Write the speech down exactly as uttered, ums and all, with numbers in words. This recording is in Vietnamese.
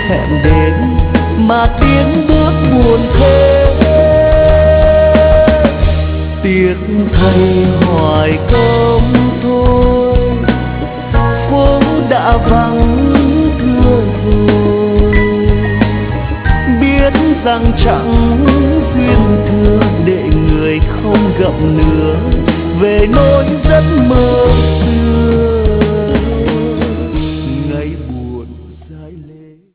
hẹn đến mà tiếng bước buồn thế. Tiếc thay hoài công thôi, phố đã vắng thưa rồi. Biết rằng chẳng duyên thương để người không gặp nữa, về nỗi giấc mơ